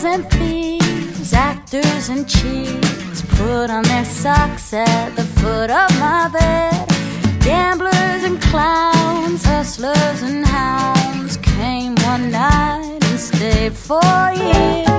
and thieves, actors and cheats, put on their socks at the foot of my bed. Gamblers and clowns, hustlers and hounds came one night and stayed for years.